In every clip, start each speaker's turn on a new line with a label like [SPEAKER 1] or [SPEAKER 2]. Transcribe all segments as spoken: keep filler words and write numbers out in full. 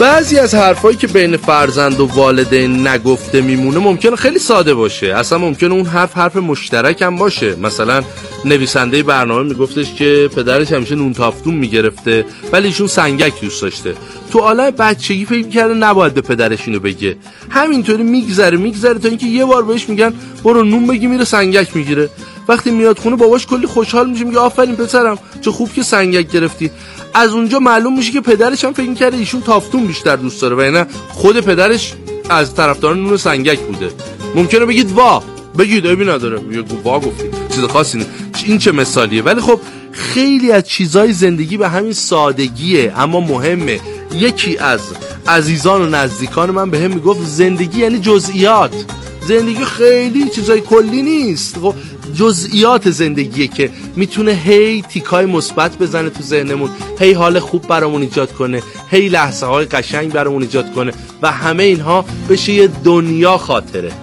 [SPEAKER 1] بعضی از حرفایی که بین فرزند و والدین نگفته میمونه ممکنه خیلی ساده باشه، اصلا ممکنه اون حرف حرف مشترک هم باشه. مثلا نویسنده برنامه میگفتش که پدرش همیشه نون تافتون میگرفته ولی ایشون سنگک دوست داشته. تو عالم بچگی فکر می‌کرده نباید به پدرش اینو بگه، همینطوری میگذره میگذره تا اینکه یه بار بهش میگن برو نون بگی، میره سنگک میگیره. وقتی میاد خونه باباش کلی خوشحال میشه، میگه آفرین پسرم چه خوب که سنگک گرفتی. از اونجا معلوم میشه که پدرش هم فکر می‌کرده ایشون تافتون بیشتر دوست داره و نه خود پدرش از طرفداران نون سنگک بوده. ممکنه بگید وا بگید ابی نداره، میگه وا گفتی چیز خاصی نه. این چه مثالیه؟ ولی خب خیلی از چیزای زندگی به همین سادگیه اما مهمه. یکی از عزیزان و نزدیکان من بهم میگفت زندگی یعنی جزئیات. زندگی خیلی چیزای کلی نیست، خب جزئیات زندگیه که میتونه هی تیکای مثبت بزنه تو ذهنمون، هی حال خوب برامون ایجاد کنه، هی لحظه های قشنگ برامون ایجاد کنه و همه اینها بشه یه دنیا خاطره.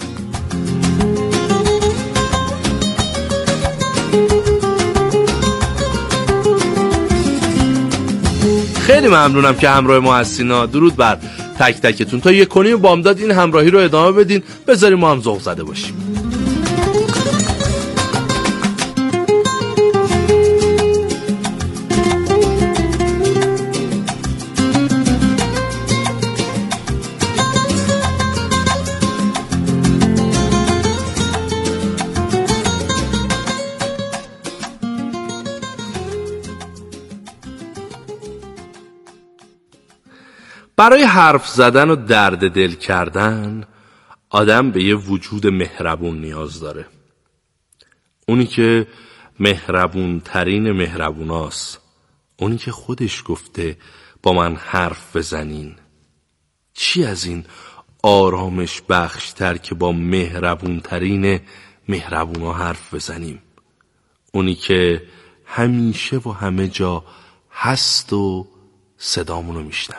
[SPEAKER 1] خیلی ممنونم که همراه ما هستینا. درود بر تک تکتون. تا یک کنیم بامداد این همراهی رو ادامه بدین، بذاریم ما هم ذوق زده باشیم. برای حرف زدن و درد دل کردن آدم به یه وجود مهربون نیاز داره، اونی که مهربون ترین مهربوناست، اونی که خودش گفته با من حرف بزنین. چی از این آرامش بخشتر که با مهربون ترین مهربونا حرف بزنیم، اونی که همیشه و همه جا هست و صدامونو میشنوه.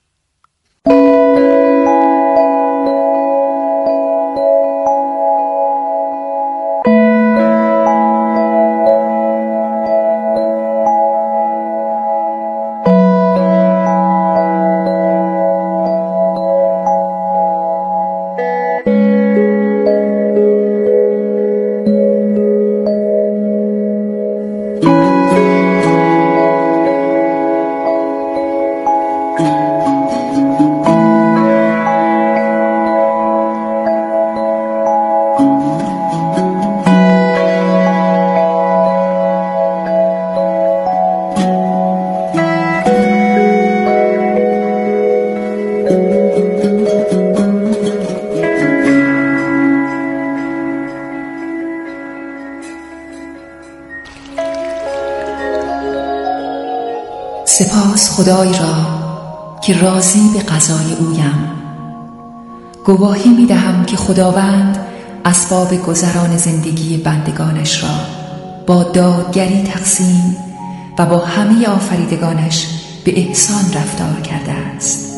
[SPEAKER 2] سپاس خدای را که راضی به قضای اویم. گواهی می دهم که خداوند اسباب گذران زندگی بندگانش را با دادگری تقسیم و با همه آفریدگانش به احسان رفتار کرده است.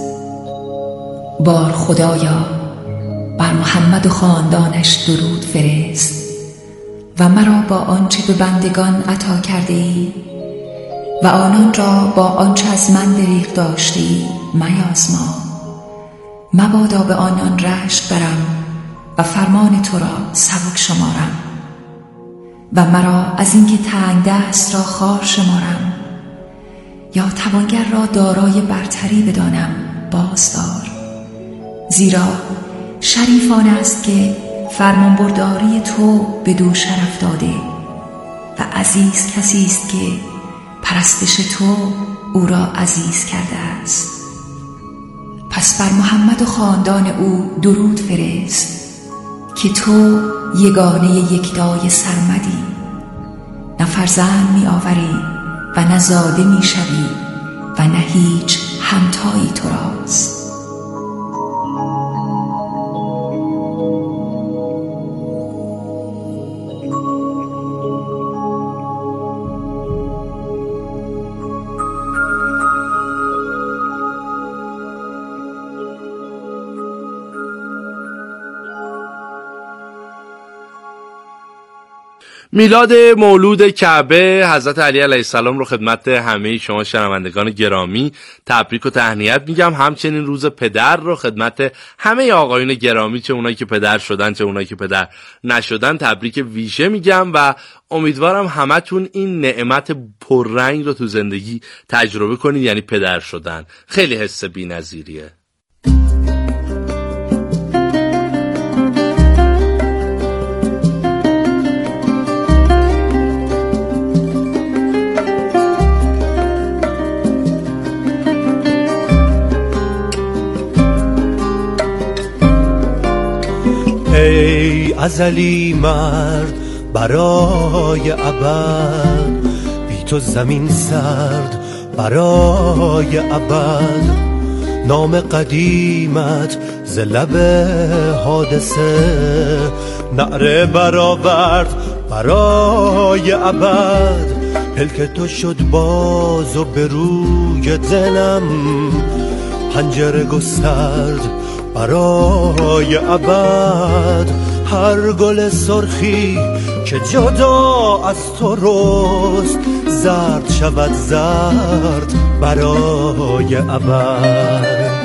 [SPEAKER 2] بار خدایا بر محمد و خاندانش درود فرست و مرا با آنچه به بندگان عطا کرده ای و آنان را با آنچه از من دریغ داشتی میازما. مبادا به آنان رشک برم و فرمان تو را سبک شمارم و مرا از اینکه تنگ دست را خوار شمارم یا توانگر را دارای برتری بدانم بازدار. زیرا شریفان است که فرمانبرداری تو به دو شرف داده و عزیز کسی است که پرستش تو او را عزیز کرده است. پس بر محمد و خاندان او درود فرست که تو یگانه یکتای سرمدی، نه فرزند می آوری و نه زاده می شوی و نه هیچ همتایی تو راست.
[SPEAKER 1] میلاد مولود کعبه حضرت علی علیه السلام رو خدمت همه شما شنوندگان گرامی تبریک و تهنیت میگم. همچنین روز پدر رو خدمت همه آقایون گرامی، چه اونایی که پدر شدن چه اونایی که پدر نشدن، تبریک ویژه میگم و امیدوارم همتون این نعمت پررنگ رو تو زندگی تجربه کنید، یعنی پدر شدن. خیلی حس بی‌نظیریه.
[SPEAKER 3] ای ازلی مرد برای ابد، بی تو زمین سرد برای ابد. نام قدیمت ز لب حادثه نعره برآورد برای ابد. پلک تو شد باز و به روی دلم پنجره گسترد برای ابد. هر گل سرخی که جدا از تو رست زرد شود زرد برای ابد.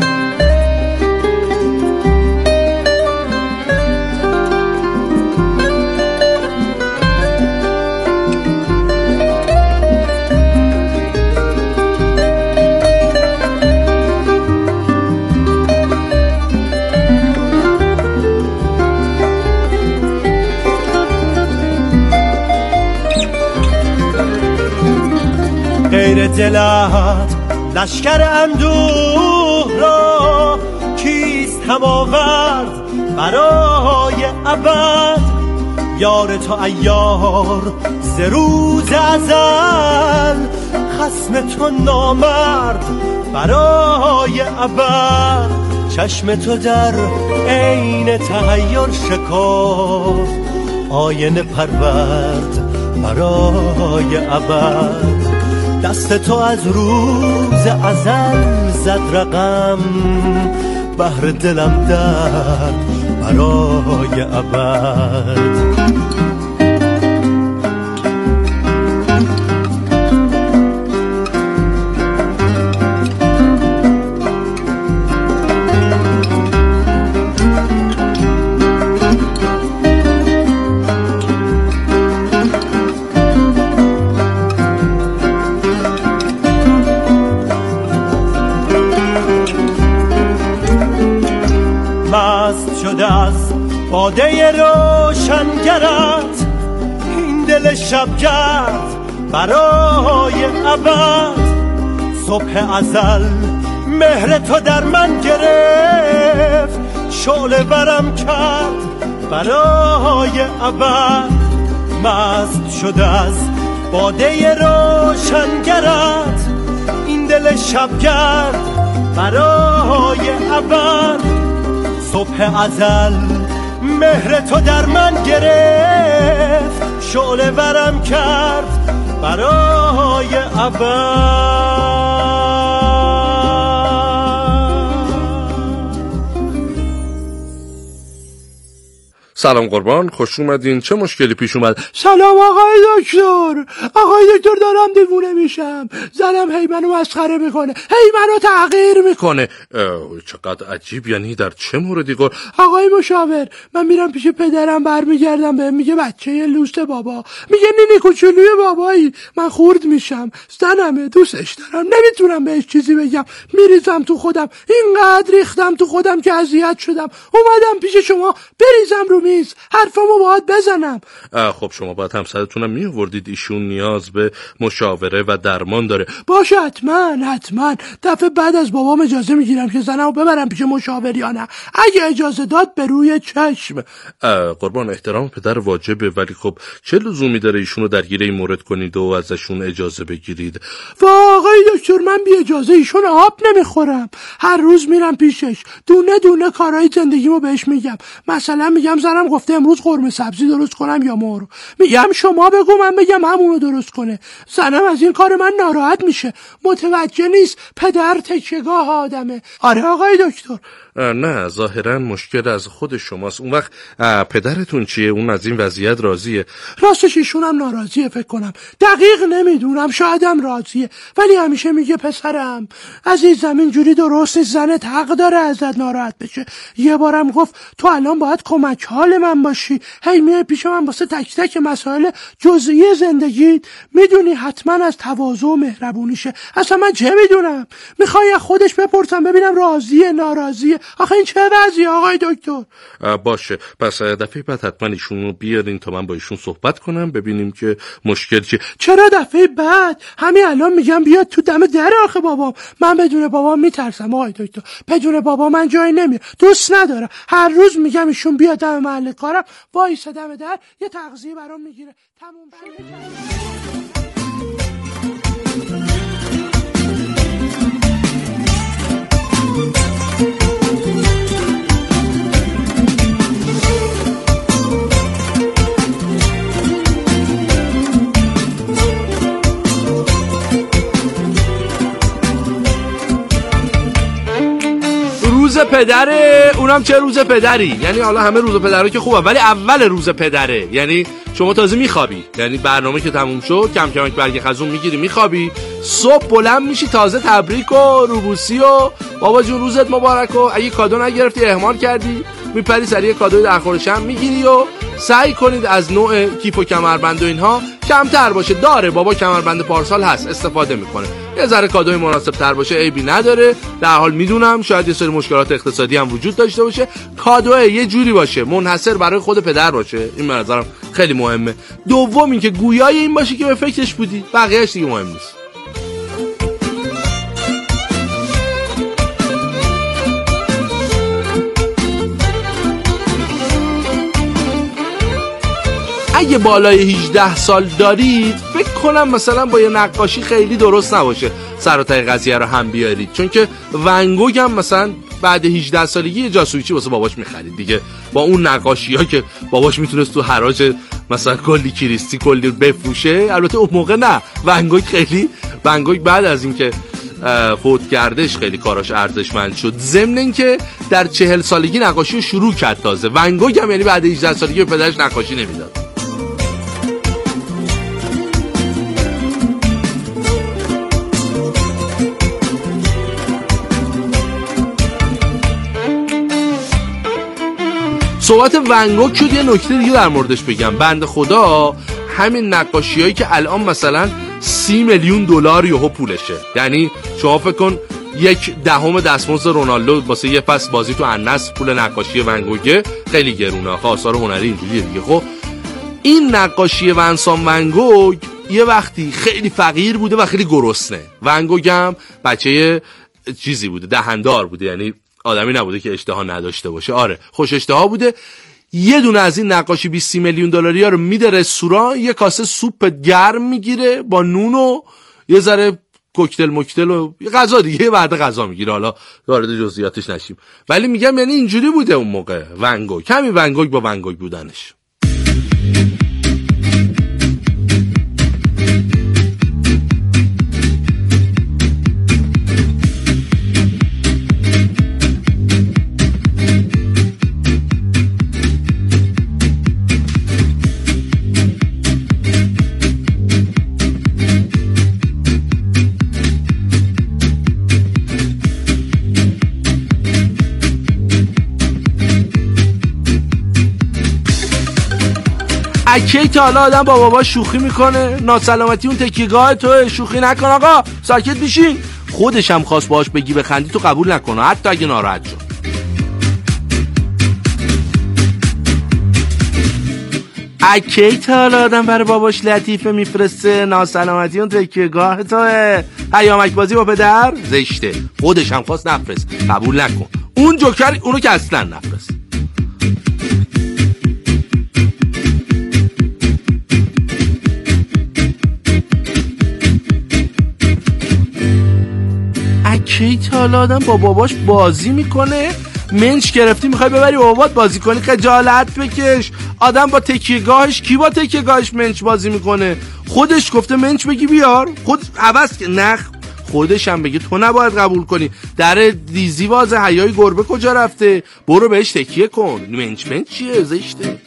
[SPEAKER 3] غیر دلت لشکر اندوه را کیست هم آورد برای ابد. یار تو عیار ز روز ازل، خصم تو نامرد برای ابد. چشم تو در عین تحیر شکافت آینه پرورد برای ابد. دست تو از روز ازل زد رقم بهر دلم درد برای ابد. از باده روشنگرت این دل شبگرد برای ابد. صبح ازل مهر تو در من گرفت، شعله برم کرد برای ابد. مست شده از باده روشنگرت این دل شبگرد برای ابد. صبح ازل مهر تو در من گرفت، شعله ورم کرد برای ابد.
[SPEAKER 1] سلام قربان، خوش اومدین. چه مشکلی پیش اومد؟ سلام آقای دکتر. آقای دکتر دارم دیوونه میشم، زنم هی منو مسخره میکنه، هی منو تحقیر میکنه. چقدر عجیب، یعنی در چه موردی؟ قر آقای مشاور، من میرم پیش پدرم، برمیگردم بهم میگه بچه لوست بابا، میگه نینی کوچولوی بابایی. من خورد میشم، زنمه، دوستش دارم، نمیتونم بهش چیزی بگم، میریزم تو خودم، اینقدر ریختم تو خودم که اذیت شدم، اومدم پیش شما بریزم رو میز، حرفمو باید بزنم. خب شما باید همسرتونم میآوردید، ایشون نیاز به مشاوره و درمان داره. باشه حتما حتما، دفعه بعد از بابام اجازه میگیرم که زنمو ببرم پیش مشاور یا نه، اگه اجازه داد به روی چشم. قربان، احترام پدر واجبه، ولی خب چه لزومی داره ایشونو درگیر این مورد کنید و ازشون اجازه بگیرید؟ واقعی دکتر، من بی اجازه ایشون آب نمیخورم، هر روز میرم پیشش، دونه دونه کارهای زندگیمو بهش میگم. مثلا میگم زنم گفته امروز قرمه سبزی درست کنم یا مرغ، میگم شما بگو من بگم همونو درست کنه. زنم از این کار من ناراحت میشه، متوجه نیست پدر تکیهگاه آدمه. آره آقای دکتر. نه ظاهرا مشکل از خود شماست. اون وقت پدرتون چیه؟ اون از این وضعیت راضیه؟
[SPEAKER 4] راستش ایشون هم ناراضیه فکر کنم، دقیق نمیدونم، شایدم راضیه، ولی همیشه میگه پسرم عزیزم اینجوری درست نیست، زنت حق داره ازت ناراحت بشه. یه بارم گفت تو الان باید کمک حال من باشی، هی میای پیش من واسه تک تک مسائل جزئی زندگیت، میدونی حتما از تواضع و مهربونیشه. اصلا من چه میدونم؟ میخوای خودش بپرسم ببینم راضیه ناراضیه؟ آخه این چه وضعیه آقای دکتر؟
[SPEAKER 1] باشه پس دفعه بعد حتما ایشونو بیارین تا من با ایشون صحبت کنم ببینیم که مشکل چیه.
[SPEAKER 4] چرا دفعه بعد؟ همین الان میگم بیاد تو دم در. آخه بابام، من بدون بابام میترسم آقای دکتر، بدون بابا من جایی نمیره، دوست نداره. هر روز میگم ایشون بیاد دم محل کارم وایسه دم در یه تغذیه برام میگیره، تموم شده.
[SPEAKER 1] روز پدره، اونم چه روز پدری؟ یعنی حالا همه روز پدره که خوبه، ولی اول روز پدره، یعنی شما تازه میخوابی، یعنی برنامه که تموم شد کم کم برگ خزون میگیری میخوابی، صبح بلند میشی تازه تبریک و روبوسی و بابا جون روزت مبارک و اگه کادو نگرفتی اهمال کردی میپری سریع کادوی در خورشم میگیری و سعی کنید از نوع کیف و کمربند و اینها کمتر باشه. داره بابا کمربند پارسال هست استفاده میکنه، یه ذره کادوی مناسب تر باشه عیبی نداره. در حال میدونم شاید یه سری مشکلات اقتصادی هم وجود داشته باشه، کادو یه جوری باشه منحصر برای خود پدر باشه، این به نظرم خیلی مهمه. دوم اینکه گویای این باشه که به فکرش بودی، بقیه‌اش دیگه مهم نیست. اگه بالای هجده سال دارید فکر کنم مثلا با یه نقاشی خیلی درست نباشه سر و ته قضیه رو هم بیارید، چون که ون گوگ هم مثلا بعد هجده سالگی یه جاسویچی واسه باباش می‌خرید دیگه، با اون نقاشی‌ها که باباش میتونست تو حراج مثلا کلی کریستی کلی بفروشه. البته اون موقع نه، ون گوگ خیلی ون گوگ بعد از اینکه فوت کردش خیلی کاراش ارزشمند شد، ضمن اینکه در چهل سالگی نقاشی رو شروع کرد تازه. ون گوگ هم یعنی بعد هجده سالگی به پدرش نقاشی نمیداد. صحبت ون گوگ شد، یه نکته دیگه در موردش بگم. بنده خدا همین نقاشیایی که الان مثلا سی میلیون دلار یهو پولشه، یعنی شما فکر کن یک دهم دستمزد رونالدو واسه یه فصل بازی تو النصر پول نقاشی ون گوگ خیلی گرونه، آخه آثار هنری اینجوریه دیگه. خب این نقاشی ونسان ون گوگ یه وقتی خیلی فقیر بوده و خیلی گرسنه. ون گوگ هم بچه چیزی بوده، دهندار بوده، یعنی آدمی نبوده که اشتها نداشته باشه. آره خوش اشتها بوده. یه دونه از این نقاشی بیست میلیون دلاری ها رو میده رستوران، یه کاسه سوپ گرم میگیره با نون و یه ذره کوکتل مکتل و یه غذا دیگه، یه وعده غذا میگیره. حالا وارد جزئیاتش نشیم، ولی میگم یعنی اینجوری بوده اون موقع ون گوگ. کمی ون گوگ با ون گوگ بودنش. اکی تا حالا آدم با بابا شوخی میکنه؟ ناسلامتی اون تکیگاه تو، شوخی نکن آقا، ساکت بشین. خودش هم خواست باهاش بگی بخندی تو قبول نکنه حتی اگه ناراحت شد. اکی تا حالا آدم برای باباش لطیفه میفرسته؟ ناسلامتی اون تکیگاه توه، پیامک بازی با پدر زشته. خودش هم خواست نفرست، قبول نکن. اون جوکر اونو که اصلا نفرست. کی تا حالا آدم با باباش بازی میکنه؟ منچ گرفتی میخوای ببری با بابات بازی کنی؟ خجالت بکش. آدم با تکیهگاهش، کی با تکیهگاهش منچ بازی میکنه؟ خودش گفته منچ بگی بیار، خود عوض که نخ خودش هم بگه تو نباید قبول کنی. در دیزی واز حیای گربه کجا رفته؟ برو بهش تکیه کن. منچ منچ چیه؟ زشته.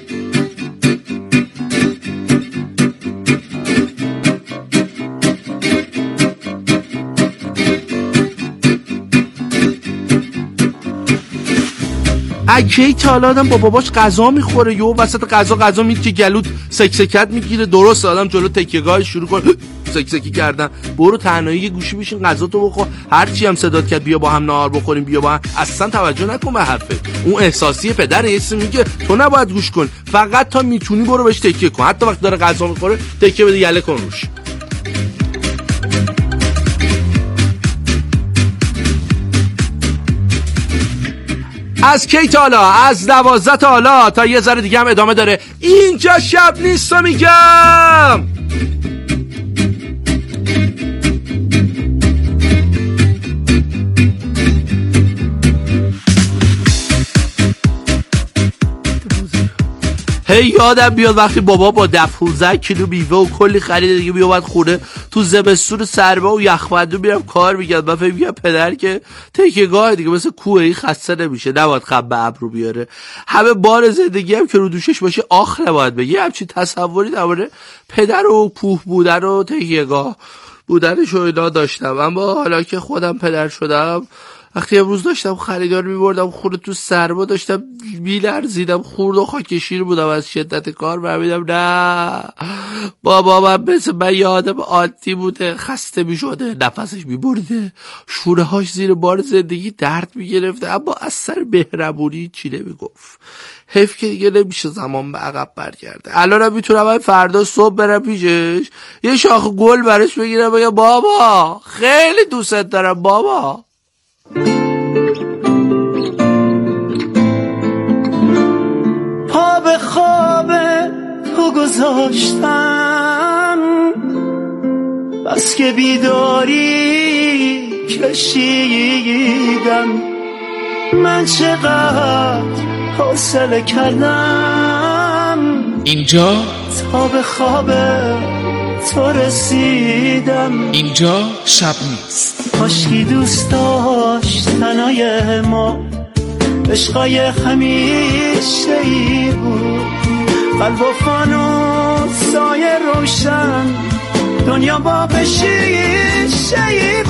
[SPEAKER 1] اکی تا حالا آدم با باباش غذا میخوره یهو وسط غذا غذا میگه که گلوت سکسکت میگیره، درست آدم جلو تکیه‌گاه شروع کنه سکسکی کردن. برو تنهایی یه گوشی بشین غذا تو بخور، هر چی هم صدات کرد بیا با هم نهار بخوریم بیا با هم، اصلا توجه نکن به حرفه. اون احساسی پدر یه میگه تو نباید گوش کن، فقط تا میتونی برو بهش تکیه کن، حتی وقتی داره غذا میخوره تکیه بده یله کن روش. از کی تا حالا؟ از دوازده تا حالا تا یه ذره دیگه هم ادامه داره. اینجا شب نیست و میگم هی یادم بیاد وقتی بابا با ده کیلو بیوه و کلی خرید دیگه بیومد خونه تو زمستون سرما و یخبندون میرم کار میگرد. من فکر میگم پدر که تکیه‌گاه دیگه مثل کوهی خسته نمیشه، نباید خب به ابرو بیاره. همه بار زندگی هم که رو دوشش باشه آخ نباید بگه. همچین تصوری درباره پدر و کوه بودن و تکیه‌گاه بودنش و اینا داشتم. اما حالا که خودم پدر شدم، وقتی امروز داشتم خریدار میبردم خونه تو سرما داشتم میلرزیدم، خورد و خاکشیر بودم از شدت کار. فهمیدم نه بابا من مثل من یه آدم عادی بوده، خسته میشده، نفسش میبرده، شوره هاش زیر بار زندگی درد میگرفته، اما از سر مهربونی چی نمیگفت. حیف که دیگه نمیشه زمان به عقب برگرده. الانم میتونم من فردا صبح برم پیشش یه شاخ گل براش بگیرم بگم بابا خیلی دوست دارم بابا.
[SPEAKER 3] پا به خواب تو گذاشتم، بس که بیداری کشیدم، من چقدر حوصله کردم
[SPEAKER 5] اینجا
[SPEAKER 3] تا به خواب تو رسیدم.
[SPEAKER 5] اینجا شب نیست.
[SPEAKER 3] کاشکی دوست داشت تنهای ما، عشقای همیشه ای بود، قلب و فانوسای روشن، دنیا با شیشه ای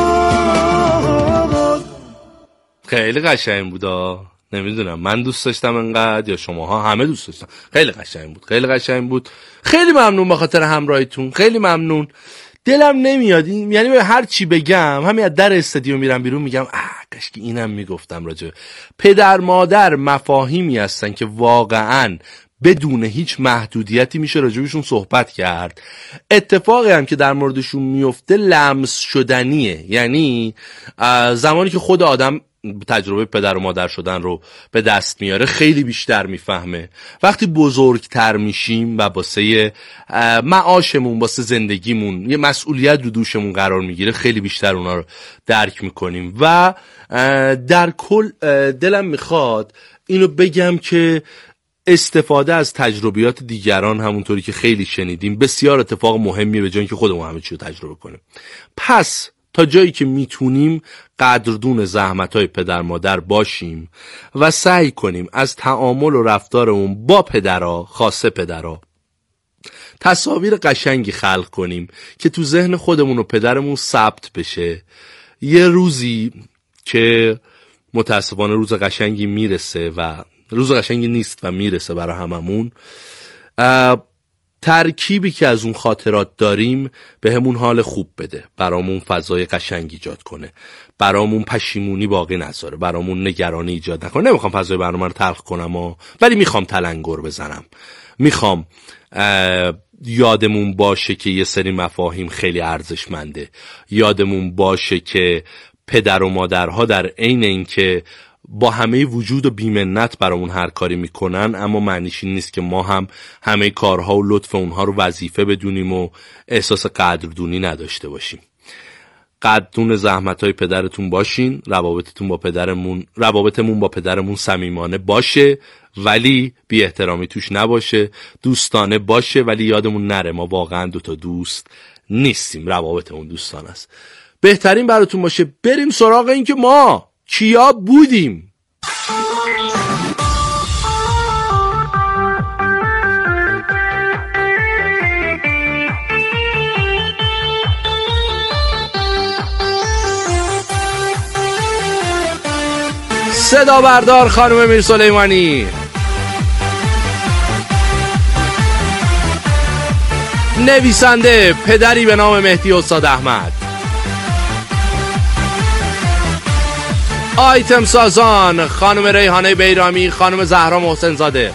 [SPEAKER 3] بود.
[SPEAKER 1] خیلی قشنگ بودا. نمیدونم من دوست داشتم انقدر یا شماها همه دوست داشتن. خیلی قشنگ بود، خیلی قشنگ بود. خیلی ممنون به خاطر همراهیتون، خیلی ممنون. دلم نمیاد این، یعنی هر چی بگم همین از در استادیوم میرم بیرون میگم آه کاش که اینم میگفتم. راجع پدر مادر مفاهیمی هستن که واقعا بدون هیچ محدودیتی میشه راجبشون صحبت کرد. اتفاقی هم که در موردشون میفته لمس شدنیه، یعنی زمانی که خود آدم تجربه پدر و مادر شدن رو به دست میاره خیلی بیشتر میفهمه. وقتی بزرگتر میشیم و واسه معاشمون واسه زندگیمون یه مسئولیت رو دوشمون قرار میگیره خیلی بیشتر اونا رو درک میکنیم. و در کل دلم میخواد اینو بگم که استفاده از تجربیات دیگران همونطوری که خیلی شنیدیم بسیار اتفاق مهمیه به جای اینکه خودمون همه چی رو تجربه کنیم. پس تا جایی که میتونیم قدردون زحمت‌های پدر مادر باشیم و سعی کنیم از تعامل و رفتارمون با پدرها، خاصه پدرها، تصاویر قشنگی خلق کنیم که تو ذهن خودمون و پدرمون ثبت بشه. یه روزی که متاسفانه روز قشنگی میرسه و روز قشنگی نیست و میرسه برای هممون، ترکیبی که از اون خاطرات داریم به همون حال خوب بده، برامون فضای قشنگ ایجاد کنه، برامون پشیمونی باقی نذاره، برامون نگرانی ایجاد نکنه. نمیخوام فضای برنامه رو تلخ کنم ها، ولی میخوام تلنگر بزنم. میخوام یادمون باشه که یه سری مفاهیم خیلی ارزشمنده. یادمون باشه که پدر و مادرها در عین اینکه با همه وجود و بیمنت برامون هر کاری میکنن، اما معنیش این نیست که ما هم همه کارها و لطف اونها رو وظیفه بدونیم و احساس قدردونی نداشته باشیم. قدردون زحمت‌های پدرتون باشین، روابطتون با پدرمون روابطمون با پدرمون صمیمانه باشه ولی بی احترامی توش نباشه، دوستانه باشه ولی یادمون نره ما واقعا دوتا دوست نیستیم، روابطمون دوستانه است. بهترین براتون باشه بریم سراغ این که ما کیا بودیم. صدا بردار خانم میر سلیمانی، نویسنده پدری به نام مهدی استاد احمد، آیتم سازان خانم ریحانه بیرامی، خانم زهرا محسن زاده،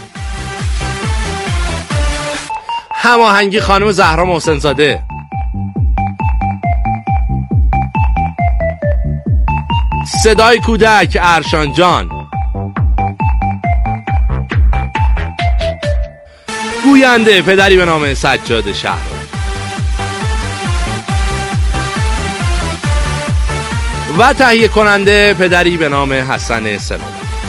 [SPEAKER 1] هماهنگی خانم زهرا محسن زاده، صدای کودک ارشان جان، گوینده پدری به نام سجاد شهر، و تهیه کننده پدری به نام حسن سلام.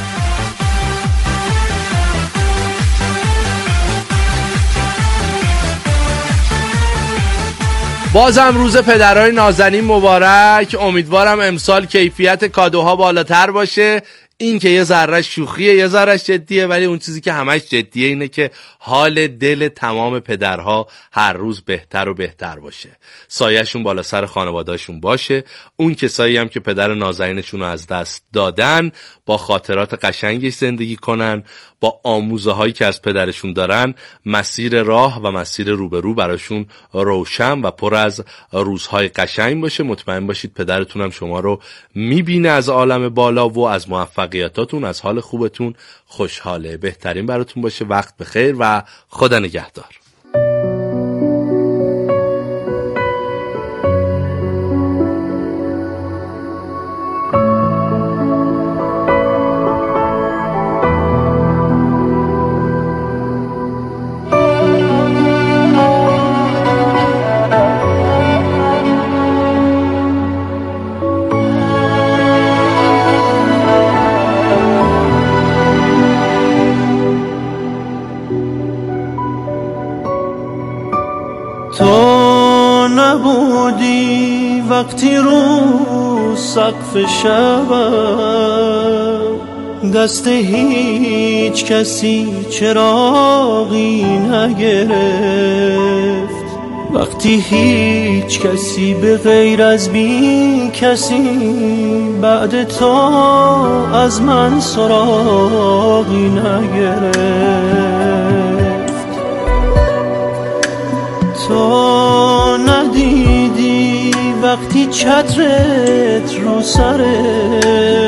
[SPEAKER 1] بازم روز پدرای نازنین مبارک. امیدوارم امسال کیفیت کادوها بالاتر باشه. این که یه ذره شوخیه یه ذره جدیه، ولی اون چیزی که همش جدیه اینه که حال دل تمام پدرها هر روز بهتر و بهتر باشه، سایه‌شون بالا سر خانواده‌شون باشه. اون کسایی هم که پدر نازنینشون رو از دست دادن با خاطرات قشنگش زندگی کنن، با آموزه هایی که از پدرشون دارن مسیر راه و مسیر روبرو براشون روشن و پر از روزهای قشنگ باشه. مطمئن باشید پدرتون هم شما رو میبینه از عالم بالا و از موفقیتاتون، از حال خوبتون خوشحاله. بهترین براتون باشه. وقت بخیر و خدا نگهدار.
[SPEAKER 3] تو نبودی وقتی رو سقف شبم دست هیچ کسی چراغی نگرفت، وقتی هیچ کسی به غیر از بی کسی بعد تو از من سراغی نگرفت. تو ندیدی وقتی چترت رو سره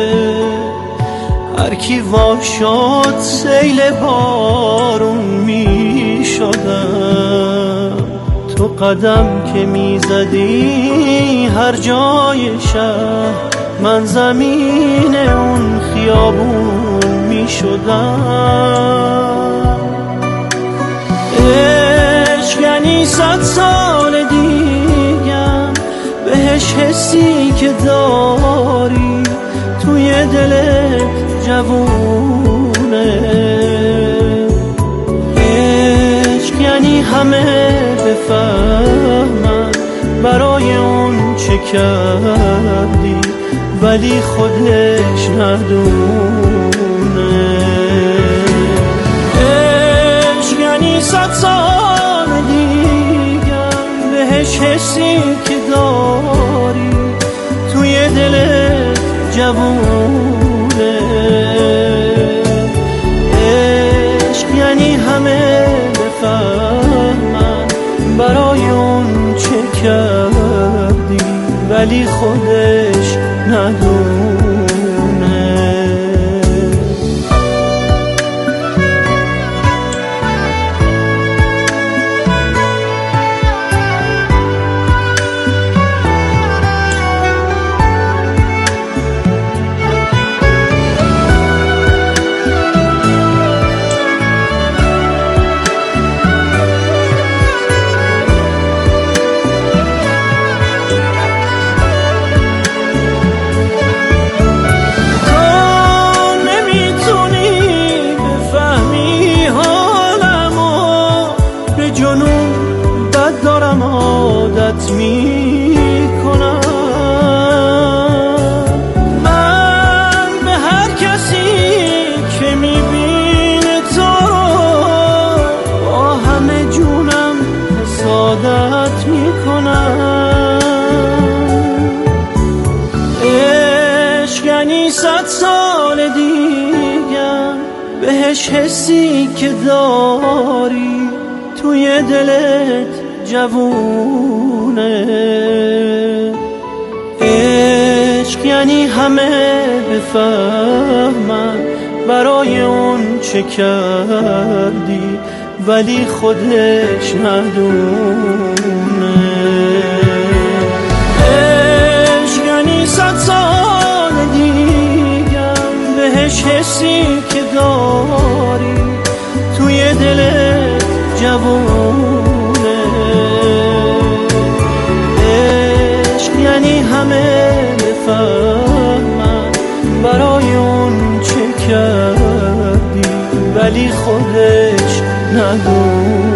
[SPEAKER 3] هر کی وا شد سیل بارون می شدم. تو قدم که می زدی هر جای شهر من زمین اون خیابون می شدم. عشق یعنی صد سال دیگم بهش حسی که داری توی دلت جوونه. عشق یعنی همه بفهمن برای اون چه کردی ولی خودش ندونه. عشق یعنی صد سال دیگم بهش حسی که داری توی دلت جوونه. عشق یعنی همه بفهمن برای اون چه کردی ولی خودش ندونه. راحت میکنم. عشق یعنی صد سال دیگر بهش حسی که داری توی دلت جوونه. عشق یعنی همه بفهمن برای اون چه کردی ولی خودش ندونه. عشق یعنی صد سال دیگر بهش حسی که داری توی دلت جوونه. عشق یعنی همه بفهمن برای اون چه کردی ولی خودش ندونه.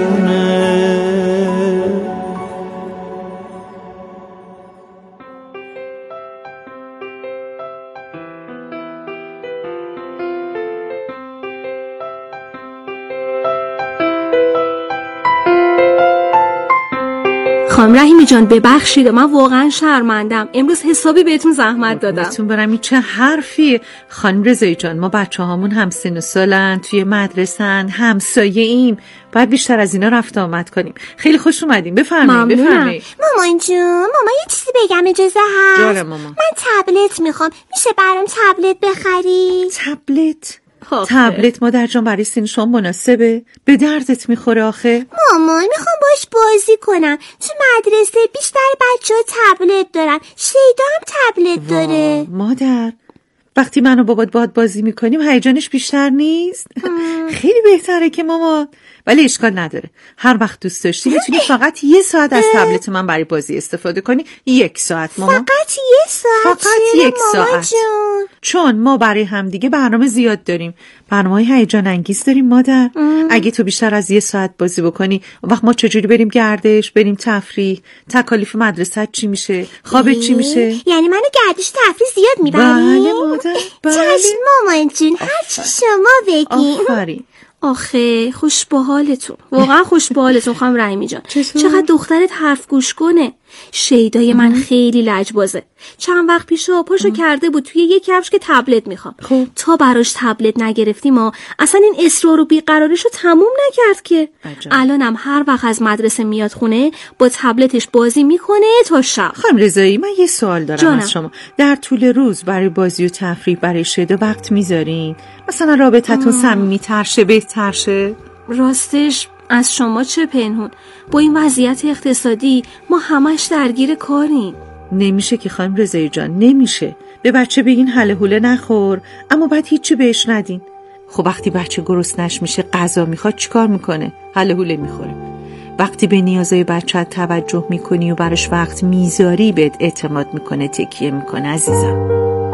[SPEAKER 6] خانم رحیمی جان ببخشید من واقعا شرمندم، امروز حسابی بهتون زحمت دادم.
[SPEAKER 7] بهتون برم این چه حرفی. خانم رضایی جان ما بچه هامون هم سن و سالن، توی مدرسن، همسایه ایم، باید بیشتر از اینا رفت آمد کنیم. خیلی خوش اومدیم، بفرمایید بفرمایید.
[SPEAKER 8] مامان جون ماما یه چیزی بگم اجازه هست؟
[SPEAKER 7] جانم ماما.
[SPEAKER 8] من تبلت میخوام، میشه برام تبلت بخری؟
[SPEAKER 7] تبلت؟ تبلت مادر جان برای سن شما مناسبه؟ به دردت میخوره آخه؟
[SPEAKER 8] مامان میخوام باش بازی کنم، تو مدرسه بیشتر بچه ها تبلت دارن، شیدا هم تبلت داره.
[SPEAKER 7] مادر وقتی من و بابات باهات بازی میکنیم هیجانش بیشتر نیست؟ خیلی بهتره که ماما، ولی اشکال نداره، هر وقت دوست داشتی میتونی فقط یه ساعت از تبلت من برای بازی استفاده کنی. یک ساعت ماما.
[SPEAKER 8] فقط یه ساعت؟
[SPEAKER 7] فقط یک ساعت
[SPEAKER 8] جون؟
[SPEAKER 7] چون ما برای همدیگه برنامه زیاد داریم، برنامه‌های هیجان انگیز داریم مادر. ام. اگه تو بیشتر از یه ساعت بازی بکنی وقت ما چجوری بریم گردش، بریم تفریح، تکالیف مدرسه چی میشه، خوابت چی میشه؟
[SPEAKER 8] یعنی منو گردش تفریح زیاد میبری؟
[SPEAKER 7] بله مادر بله.
[SPEAKER 8] چشم مامان جون، هر چی شما بگی.
[SPEAKER 7] آفرین.
[SPEAKER 6] آخه خوش به حالتون، واقعا خوش به حالتون خانم رحیمی جان. چقدر دخترت حرف گوش کنه. شیدای من خیلی لجبازه، چند وقت پیشا پاشو کرده بود توی یه کفش که تبلت میخوام. خب تا براش تبلت نگرفتیم ما اصلا این اصرار و بیقراریشو تموم نکرد که عجب. الانم هر وقت از مدرسه میاد خونه با تبلتش بازی میکنه تا شب.
[SPEAKER 7] خانم رضایی من یه سوال دارم جانم. از شما در طول روز برای بازی و تفریح برای شیدا وقت میذارین؟ مثلا رابطتون صمیمی‌تر شه، بهتر شه؟
[SPEAKER 6] راستش از شما چه پنهون، با این وضعیت اقتصادی ما همش درگیر کاریم.
[SPEAKER 7] نمیشه که خانم رضایی جان، نمیشه. به بچه بگین هله هوله نخور اما بعد هیچی بهش ندین. خب وقتی بچه گرسنش میشه غذا میخواد چیکار میکنه؟ هله هوله میخوره. وقتی به نیازهای بچه توجه میکنی و براش وقت میذاری بهت اعتماد میکنه، تکیه میکنه. عزیزم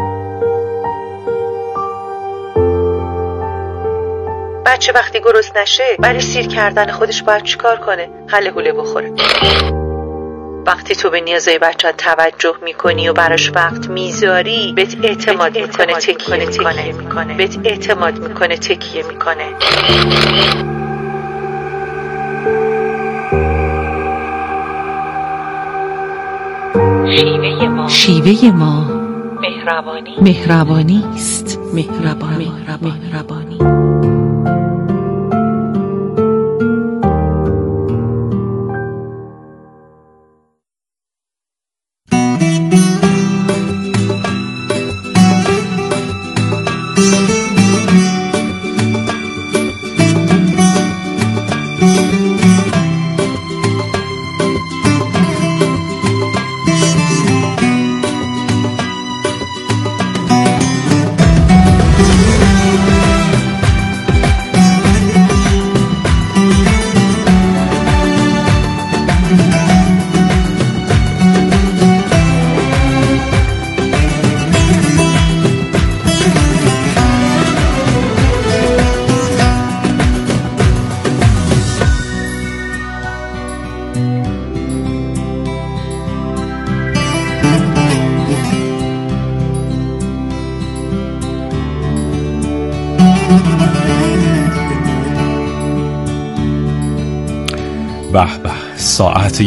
[SPEAKER 7] بچه وقتی گرسنه نشه برای سیر کردن خودش باید چیکار کنه؟ هله هوله بخوره. وقتی تو به نیازهای بچه توجه میکنی و براش وقت میذاری بهت اعتماد میکنه، تکیه میکنه. بهت اعتماد میکنه، تکیه میکنه. شیوه ما شیوه ما مهربانی مهربانی است. مهربانی مهربانی
[SPEAKER 9] به به، ساعت